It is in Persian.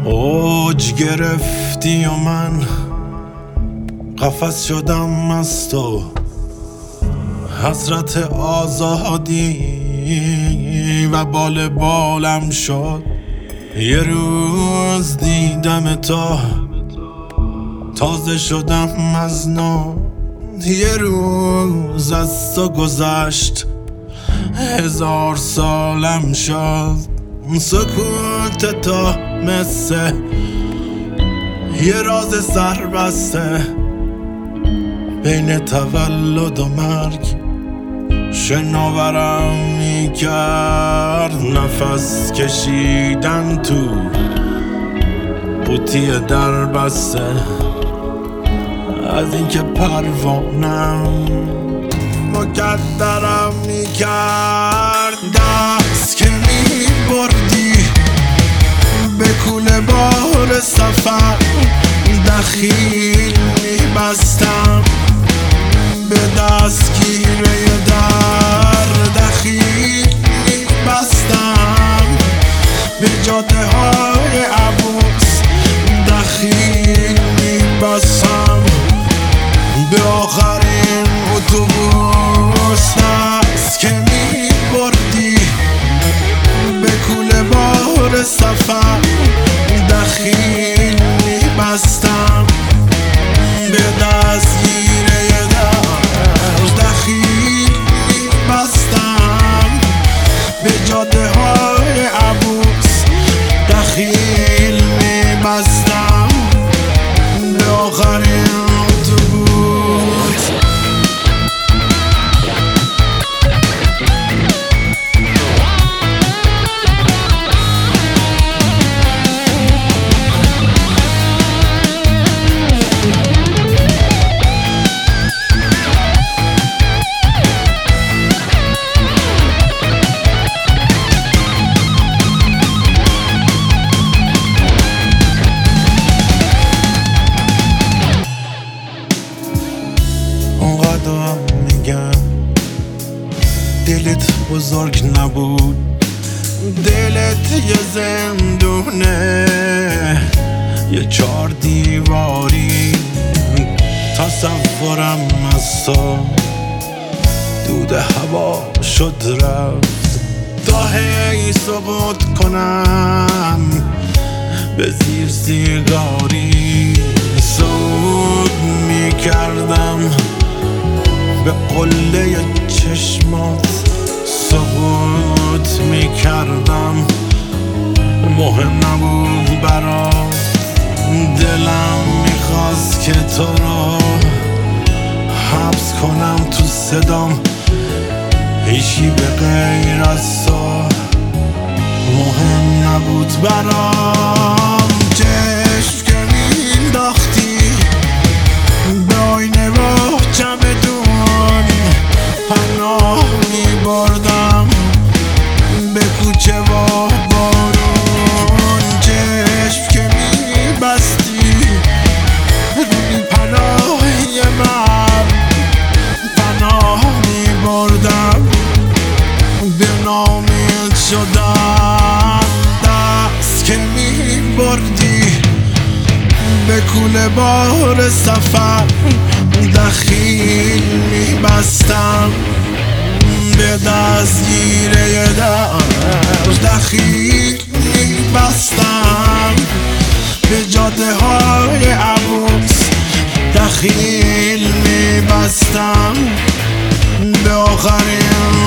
اوج گرفتی و من قفس شدم از تو، حسرت آزادی و بال بالم شد. یه روز دیدم تو، تازه شدم از نو. یه روز از تو گذشت، 1000 سالم شد. سکوت تو مثل یه راز سربسته، بین تولد و مرگ شناورم میکرد. نفس کشیدن تو قوطی در بسته، از اینکه پروانم مکدرم میکرد. دست که میبردی به کوله بار سفر، دخیل میبستم به دستگیره در. دخیل میبستم به جاده های عبوس، دخیل میبستم به آخرین اتوبوس. دست که میبردی به کوله بار سفر، دخیل میبستم به دستگیره در. دخیل میبستم به جاده های عبوس، دخیل میبستم به آخرین اتوبوس. اونقدر میگم دلت بزرگ نبود، دلت یه زندونه، یه 4 دیواری. تصورم از تو دود هوا شد رفت، تا هی سقوط کنم به زیر سیگاری. صعود میکردم به قله چشمات، سقوط میکردم، مهم نبود برات. دلم میخواست که تو رو حبس کنم تو صدام، هیچی به غیر از تو مهم نبود برام. چشم که مینداختی به آینه و چمدون، پناه میبردم به کوچه و بارون. چشم که میبستی روی پناهی من، پناه میبردم به نامید شدم. دست که میبردی به کوله بار سفر، دخیل میبستم به دستگیره در. دخیل میبستم به جاده های عبوس، دخیل میبستم به آخرین